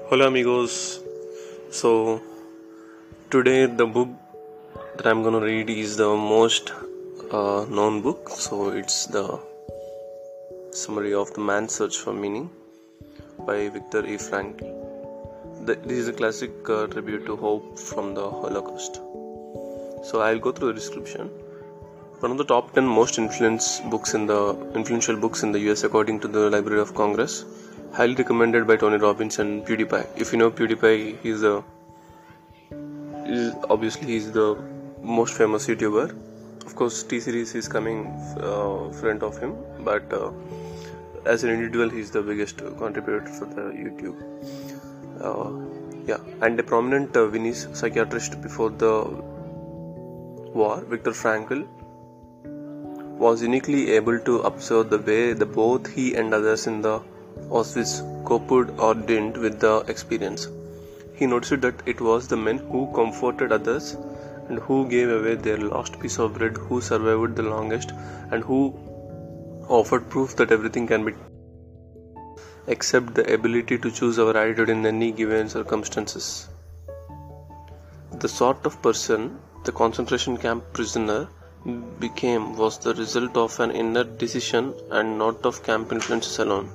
Hola amigos. So today the book that I'm gonna read is the most known book. So it's the summary of The Man's Search for Meaning by Viktor E. Frankl. This is a classic tribute to hope from the Holocaust. So I'll go through the description. One of the top 10 most influential books in the US according to the Library of Congress. Highly recommended by Tony Robbins and PewDiePie. If you know PewDiePie, he's the most famous YouTuber. Of course, T-Series is coming front of him, but as an individual, he's the biggest contributor for the YouTube. And a prominent Viennese psychiatrist before the war, Viktor Frankl, was uniquely able to observe the way both he and others in the Auschwitz coped or didn't with the experience. He noticed that it was the men who comforted others and who gave away their last piece of bread who survived the longest and who offered proof that everything can be except the ability to choose our attitude in any given circumstances. The sort of person the concentration camp prisoner became was the result of an inner decision and not of camp influences alone.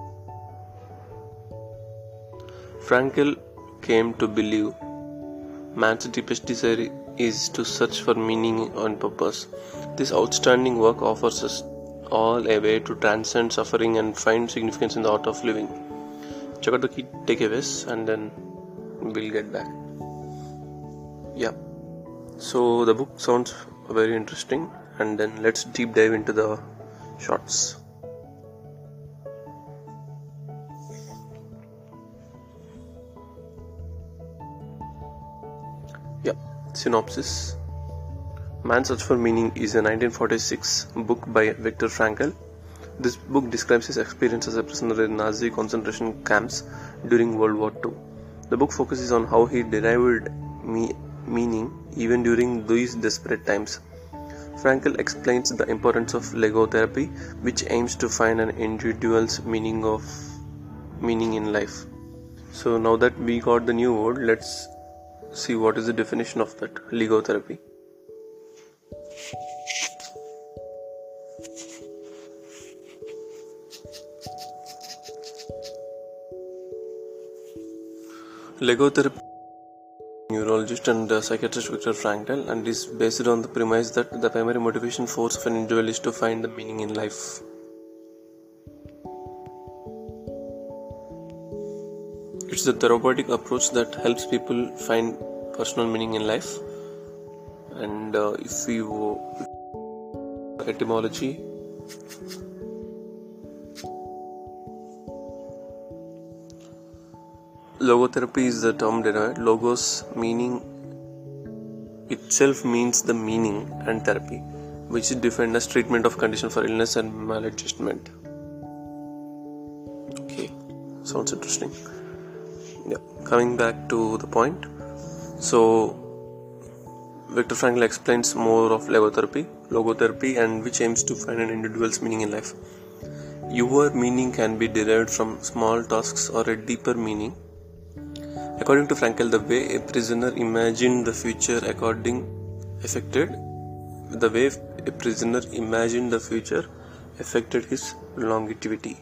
Frankl came to believe man's deepest desire is to search for meaning and purpose. This outstanding work offers us all a way to transcend suffering and find significance in the art of living. Check out the key takeaways and then we'll get back. So the book sounds very interesting, and then let's deep dive into the shots. Synopsis. Man's Search for Meaning is a 1946 book by Viktor Frankl. This book describes his experience as a prisoner in Nazi concentration camps during World War II. The book focuses on how he derived meaning even during these desperate times. Frankl explains the importance of logotherapy, which aims to find an individual's meaning in life. So now that we got the new word, let's see what is the definition of that logotherapy. Logotherapy neurologist and psychiatrist Viktor Frankl, and is based on the premise that the primary motivation force of an individual is to find the meaning in life. It's the therapeutic approach that helps people find personal meaning in life. And if we etymology, logotherapy is the term derived. Logos meaning itself means the meaning, and therapy, which is defined as treatment of condition for illness and maladjustment. Okay, sounds interesting. Coming back to the point. So Viktor Frankl explains more of logotherapy, and which aims to find an individual's meaning in life. Your meaning can be derived from small tasks or a deeper meaning. According to Frankl, the way a prisoner imagined the future affected his longevity.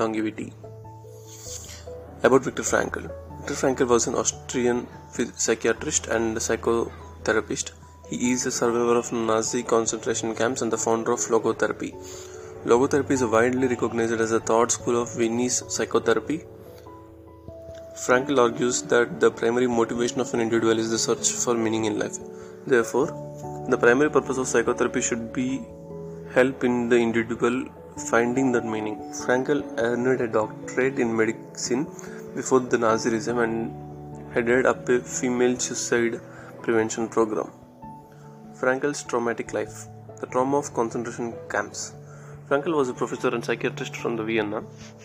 About Viktor Frankl. Viktor Frankl was an Austrian psychiatrist and psychotherapist. He is a survivor of Nazi concentration camps and the founder of logotherapy. Logotherapy is widely recognized as a third school of Viennese psychotherapy. Frankl argues that the primary motivation of an individual is the search for meaning in life. Therefore, the primary purpose of psychotherapy should be help in the individual finding that meaning. Frankl earned a doctorate in medicine before the Nazi regime and headed up a female suicide prevention program. Frankl's traumatic life. The trauma of concentration camps. Frankl was a professor and psychiatrist from the Vienna.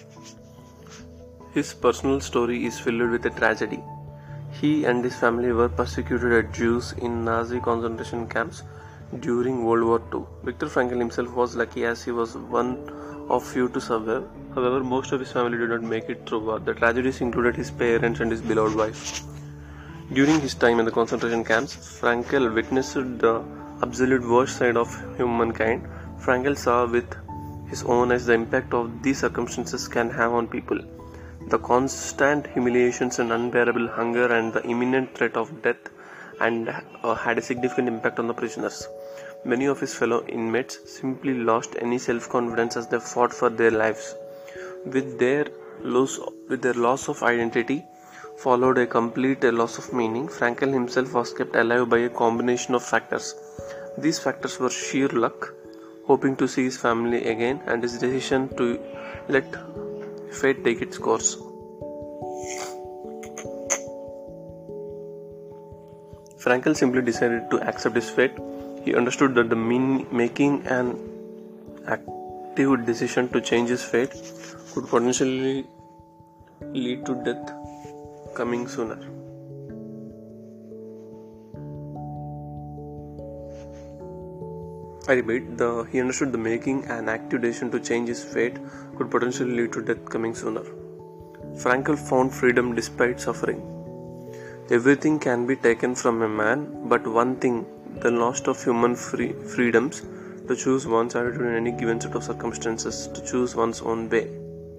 His personal story is filled with a tragedy. He and his family were persecuted as Jews in Nazi concentration camps during World War II. Viktor Frankl himself was lucky as he was one of few to survive. However, most of his family did not make it through war. The tragedies included his parents and his beloved wife. During his time in the concentration camps, Frankl witnessed the absolute worst side of humankind. Frankl saw with his own eyes the impact of these circumstances can have on people. The constant humiliations and unbearable hunger and the imminent threat of death and had a significant impact on the prisoners. Many of his fellow inmates simply lost any self-confidence as they fought for their lives. With their loss of identity followed a complete loss of meaning. Frankl himself was kept alive by a combination of factors. These factors were sheer luck, hoping to see his family again, and his decision to let fate take its course. Frankl simply decided to accept his fate. He understood that making an active decision to change his fate could potentially lead to death coming sooner. I repeat, he understood the making an active decision to change his fate could potentially lead to death coming sooner. Frankl found freedom despite suffering. Everything can be taken from a man, but one thing, the loss of human freedoms to choose one's attitude in any given set of circumstances, to choose one's own way.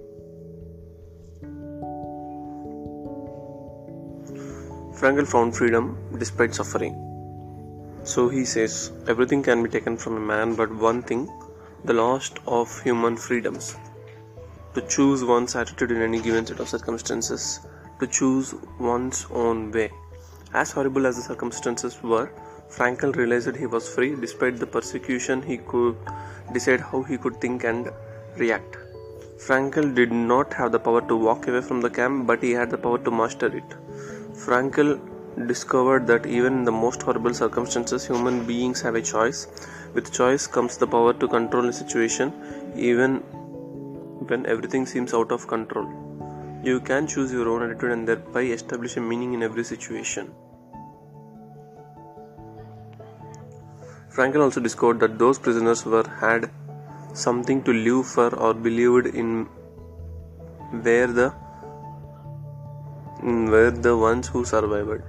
Frankl found freedom despite suffering. So he says, everything can be taken from a man, but one thing, the loss of human freedoms, to choose one's attitude in any given set of circumstances, to choose one's own way. As horrible as the circumstances were, Frankl realized that he was free. Despite the persecution, he could decide how he could think and react. Frankl did not have the power to walk away from the camp, but he had the power to master it. Frankl discovered that even in the most horrible circumstances, human beings have a choice. With choice comes the power to control a situation, even when everything seems out of control. You can choose your own attitude and thereby establish a meaning in every situation. Frankl also discovered that those prisoners had something to live for or believed in were the ones who survived.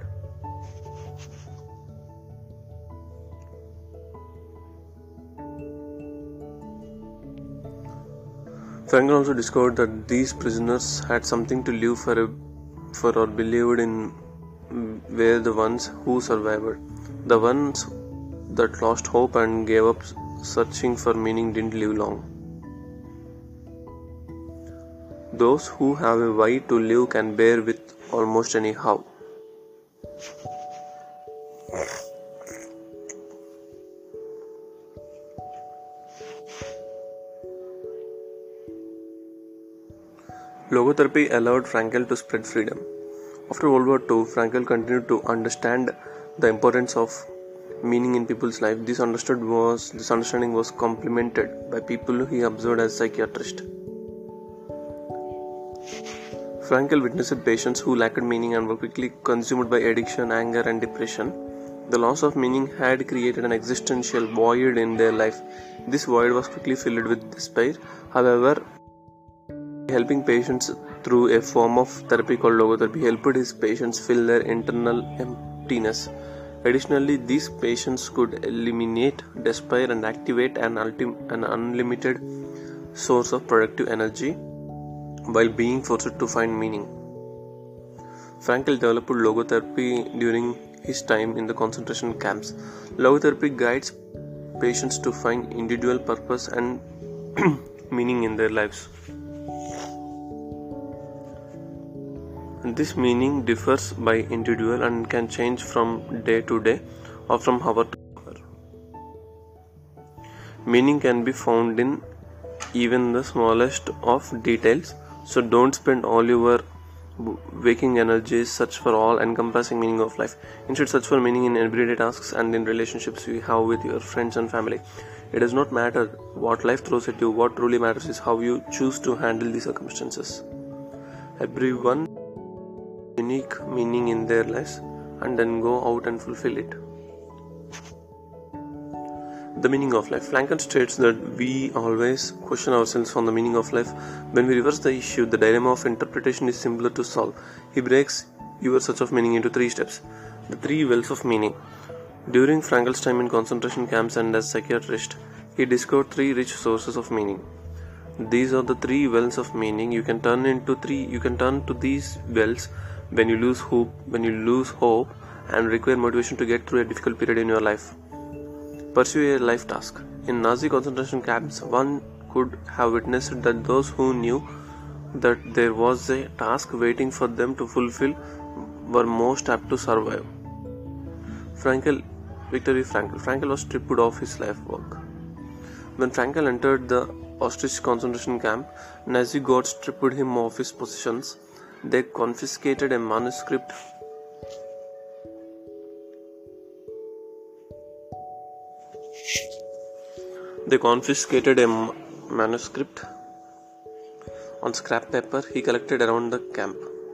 Frankl also discovered that these prisoners had something to live for or believed in were the ones who survived. The ones that lost hope and gave up searching for meaning didn't live long. Those who have a why to live can bear with almost any how. Logotherapy allowed Frankl to spread freedom. After World War II, Frankl continued to understand the importance of meaning in people's life. This understanding was complemented by people he observed as psychiatrists. Frankl witnessed patients who lacked meaning and were quickly consumed by addiction, anger, and depression. The loss of meaning had created an existential void in their life. This void was quickly filled with despair. However, helping patients through a form of therapy called logotherapy helped his patients fill their internal emptiness. Additionally, these patients could eliminate despair and activate an unlimited source of productive energy while being forced to find meaning. Frankl developed logotherapy during his time in the concentration camps. Logotherapy guides patients to find individual purpose and meaning in their lives. This meaning differs by individual and can change from day to day or from hour to hour. Meaning can be found in even the smallest of details, so don't spend all your waking energies search for all-encompassing meaning of life. Instead, search for meaning in everyday tasks and in relationships you have with your friends and family. It does not matter what life throws at you. What truly matters is how you choose to handle these circumstances. Everyone unique meaning in their lives and then go out and fulfill it. The meaning of life. Frankel states that we always question ourselves on the meaning of life. When we reverse the issue, the dilemma of interpretation is simpler to solve. He breaks your search of meaning into 3 steps. The 3 wells of meaning. During Frankel's time in concentration camps and as psychiatrist, he discovered 3 rich sources of meaning. These are the 3 wells of meaning. You can turn to these wells when you lose hope and require motivation to get through a difficult period in your life. Pursue a life task. In Nazi concentration camps, one could have witnessed that those who knew that there was a task waiting for them to fulfill were most apt to survive. Viktor Frankl. Frankl was stripped of his life work. When Frankl entered the Auschwitz concentration camp, Nazi guards stripped him of his possessions. They confiscated a manuscript on scrap paper he collected around the camp.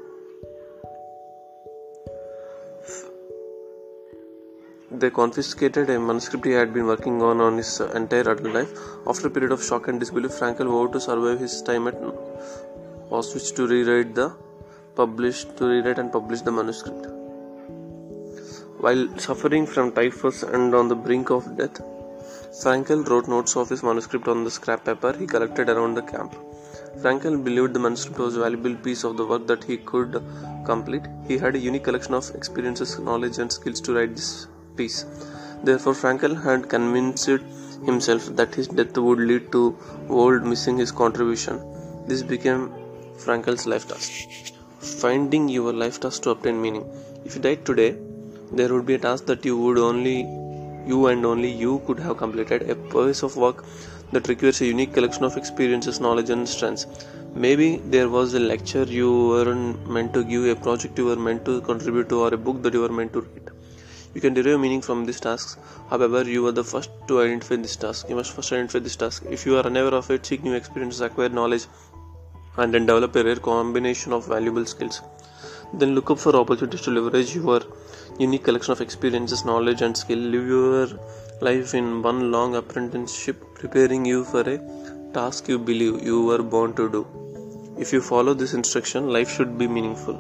They confiscated a manuscript he had been working on his entire adult life. After a period of shock and disbelief, Frankl vowed to survive his time at Auschwitz to rewrite and publish the manuscript. While suffering from typhus and on the brink of death, Frankl wrote notes of his manuscript on the scrap paper he collected around the camp. Frankl believed the manuscript was a valuable piece of the work that he could complete. He had a unique collection of experiences, knowledge, and skills to write this piece. Therefore, Frankl had convinced himself that his death would lead to the world missing his contribution. This became Frankel's life task. Finding your life task to obtain meaning. If you died today, there would be a task that you and only you could have completed, a piece of work that requires a unique collection of experiences, knowledge, and strengths. Maybe there was a lecture you weren't meant to give, a project you were meant to contribute to, or a book that you were meant to write. You can derive meaning from these tasks. However, you are the first to identify this task. You must first identify this task. If you are unaware of it, seek new experiences, acquire knowledge, and then develop a rare combination of valuable skills. Then look up for opportunities to leverage your unique collection of experiences, knowledge, and skill. Live your life in one long apprenticeship, preparing you for a task you believe you were born to do. If you follow this instruction, life should be meaningful.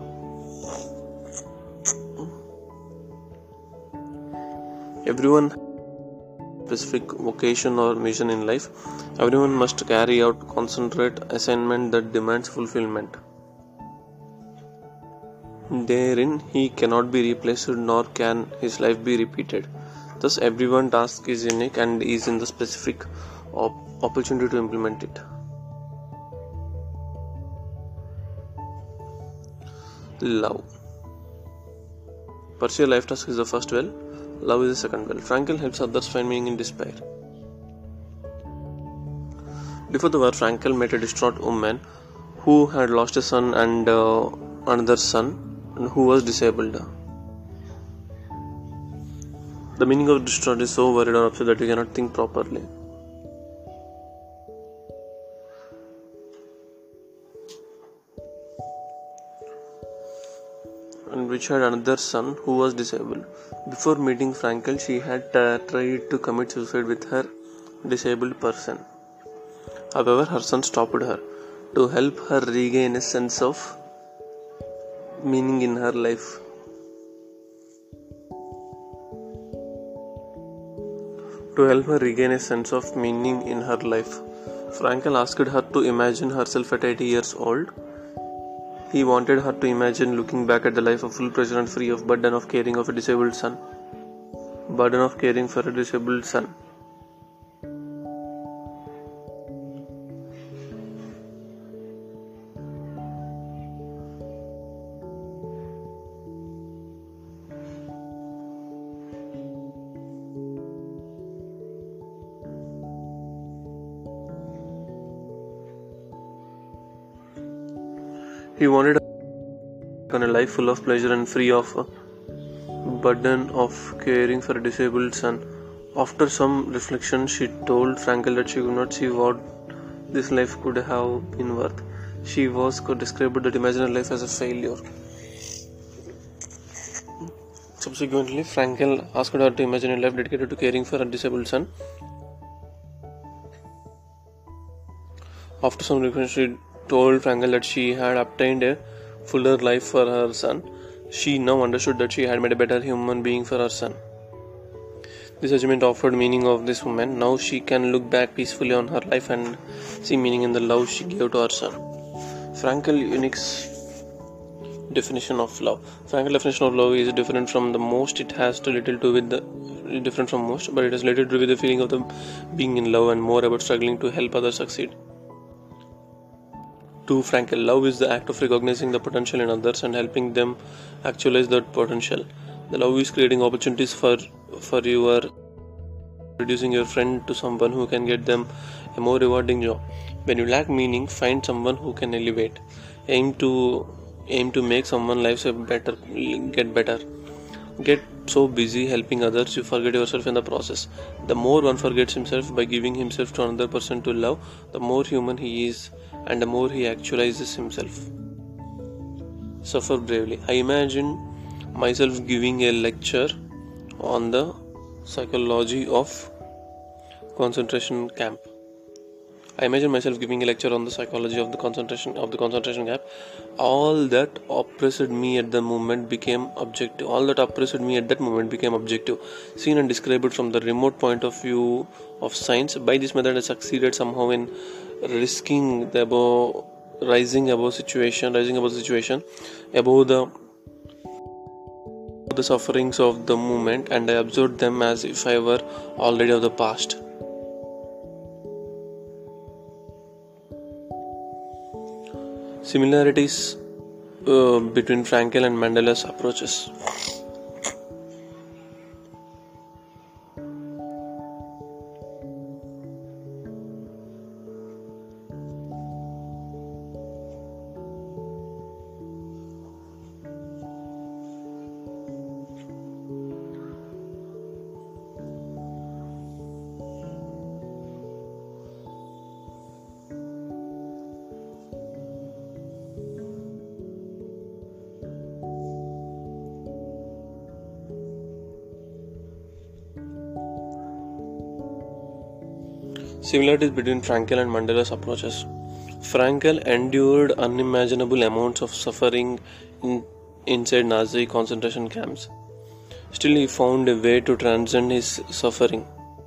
Everyone has a specific vocation or mission in life. Everyone must carry out concentrate assignment that demands fulfillment. Therein he cannot be replaced, nor can his life be repeated. Thus everyone's task is unique and is in the specific opportunity to implement it. Love. Pursue a life task is the first well. Love is the second well. Frankl helps others find meaning in despair. Before the war, Frankl met a distraught woman who had lost a son and another son who was disabled. The meaning of distraught is so worried or upset that you cannot think properly. And which had another son who was disabled. Before meeting Frankl, she had tried to commit suicide with her disabled person. However, her son stopped her to help her regain a sense of meaning in her life. Frankl asked her to imagine herself at 80 years old. He wanted her to imagine looking back at the life of full pleasure and free of burden of caring for a disabled son. He wanted on a life full of pleasure and free of burden of caring for a disabled son. After some reflection, she told Frankl that she could not see what this life could have been worth. She described that imaginary life as a failure. Subsequently, Frankl asked her to imagine a life dedicated to caring for a disabled son. After some reflection, she told Frankel that she had obtained a fuller life for her son. She now understood that she had made a better human being for her son. This achievement offered meaning of this woman. Now she can look back peacefully on her life and see meaning in the love she gave to her son. Frankel Unique's definition of love. Frankel's definition of love is different from the most. It has too little to do with the different from most, but it has little to do with the feeling of the being in love and more about struggling to help others succeed. To Frankel, love is the act of recognizing the potential in others and helping them actualize that potential. The love is creating opportunities for your introducing your friend to someone who can get them a more rewarding job. When you lack meaning, find someone who can elevate. Aim to make someone's lives get better. Get so busy helping others you forget yourself in the process. The more one forgets himself by giving himself to another person to love, the more human he is and the more he actualizes himself. Suffer bravely. I imagine myself giving a lecture on the psychology of concentration camp. I imagine myself giving a lecture on the psychology of the concentration camp. All that oppressed me at the moment became objective. Seen and described from the remote point of view of science. By this method, I succeeded somehow in rising above the situation, above the sufferings of the moment, and I observed them as if I were already of the past. Similarities between Frankel and Mandela's approaches. Similarities between Frankel and Mandela's approaches. Frankel endured unimaginable amounts of suffering inside Nazi concentration camps. Still, he found a way to transcend his suffering.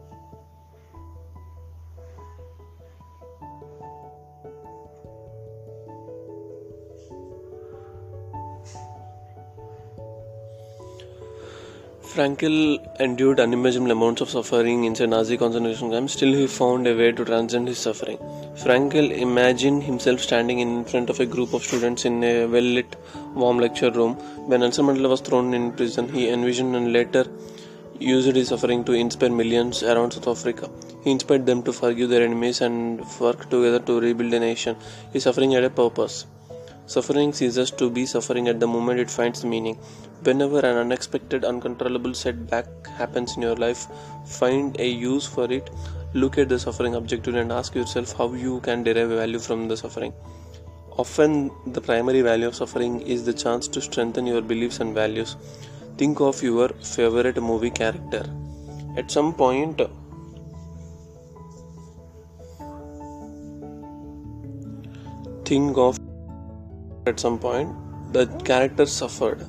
Frankel endured unimaginable amounts of suffering inside Nazi concentration camps. Still, he found a way to transcend his suffering. Frankel imagined himself standing in front of a group of students in a well-lit, warm lecture room. When Nelson Mandela was thrown in prison, he envisioned and later used his suffering to inspire millions around South Africa. He inspired them to forgive their enemies and work together to rebuild a nation. His suffering had a purpose. Suffering ceases to be suffering at the moment it finds meaning. Whenever an unexpected, uncontrollable setback happens in your life, find a use for it. Look at the suffering objectively and ask yourself how you can derive value from the suffering. Often, the primary value of suffering is the chance to strengthen your beliefs and values. Think of your favorite movie character. At some point, the character suffered.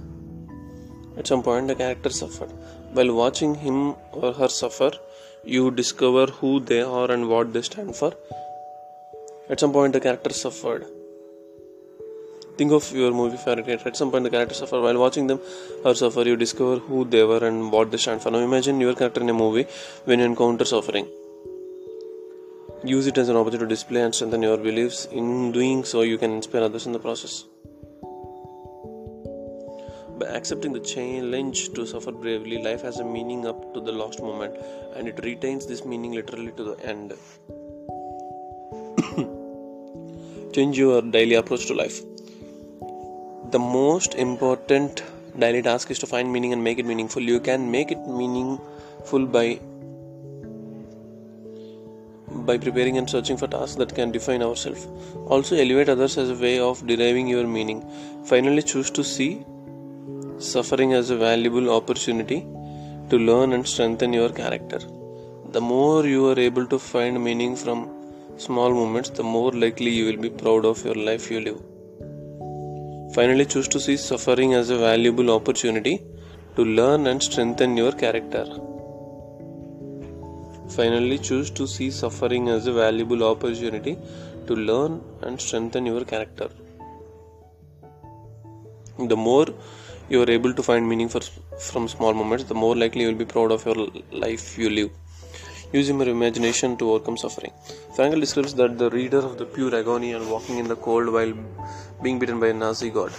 While watching him or her suffer, you discover who they are and what they stand for. At some point, the character suffered. Think of your movie character. At some point, the character suffered. While watching them or suffer, you discover who they were and what they stand for. Now, imagine your character in a movie when you encounter suffering. Use it as an opportunity to display and strengthen your beliefs. In doing so, you can inspire others in the process. By accepting the challenge to suffer bravely, life has a meaning up to the last moment, and it retains this meaning literally to the end. Change your daily approach to life. The most important daily task is to find meaning and make it meaningful. You can make it meaningful by preparing and searching for tasks that can define ourselves. Also, elevate others as a way of deriving your meaning. Finally, choose to see suffering as a valuable opportunity to learn and strengthen your character. The more you are able to find meaning from small moments, the more likely you will be proud of your life you live. Finally, choose to see suffering as a valuable opportunity to learn and strengthen your character. Finally, choose to see suffering as a valuable opportunity to learn and strengthen your character. The more you are able to find meaning from small moments, the more likely you will be proud of your life you live. Using your imagination to overcome suffering. Frankl describes that the reader of the pure agony and walking in the cold while being beaten by a Nazi god.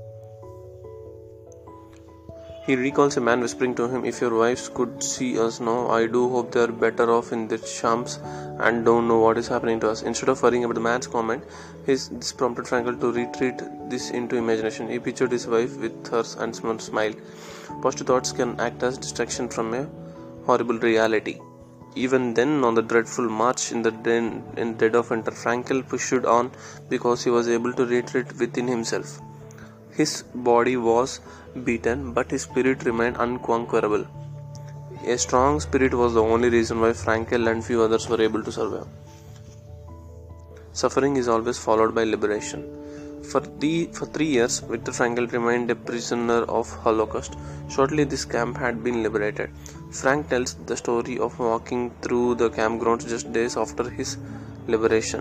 He recalls a man whispering to him, "If your wives could see us now, I do hope they are better off in their shams and don't know what is happening to us." Instead of worrying about the man's comment, this prompted Frankl to retreat this into imagination. He pictured his wife with hers and smiled. Positive thoughts can act as distraction from a horrible reality. Even then, on the dreadful march in dead of winter, Frankl pushed on because he was able to retreat within himself. His body was beaten, but his spirit remained unconquerable. A strong spirit was the only reason why Frankl and few others were able to survive. Suffering is always followed by liberation. For 3 years, Viktor Frankl remained a prisoner of Holocaust. Shortly, this camp had been liberated. Frank tells the story of walking through the campgrounds just days after his liberation.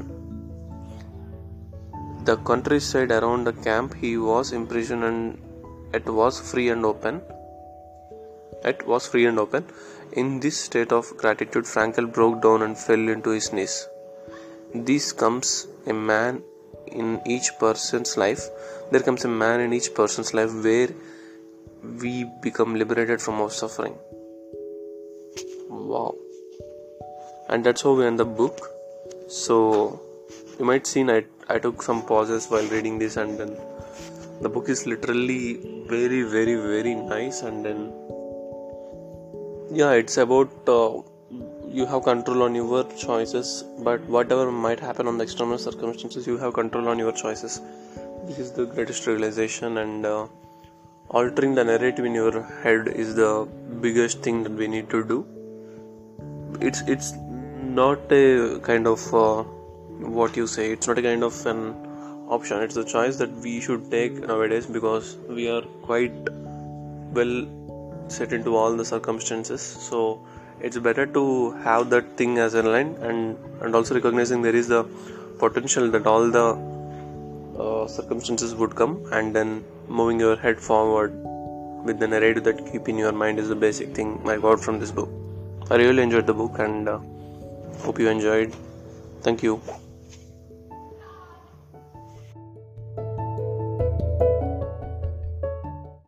The countryside around the camp he was imprisoned and it was free and open. In this state of gratitude, Frankl broke down and fell into his knees. This comes a man in each person's life. There comes a man in each person's life where we become liberated from our suffering. Wow. And that's how we end the book. So you might see I took some pauses while reading this, and then the book is literally very, very, very nice. And then it's about you have control on your choices, but whatever might happen on the external circumstances, you have control on your choices. This is the greatest realization, and altering the narrative in your head is the biggest thing that we need to do. It's not a kind of it's not a kind of an option. It's a choice that we should take nowadays, because we are quite well set into all the circumstances. So it's better to have that thing as a line, and also recognizing there is the potential that all the circumstances would come, and then moving your head forward with the narrative that keep in your mind is the basic thing I got from this book. I really enjoyed the book, and hope you enjoyed. Thank you.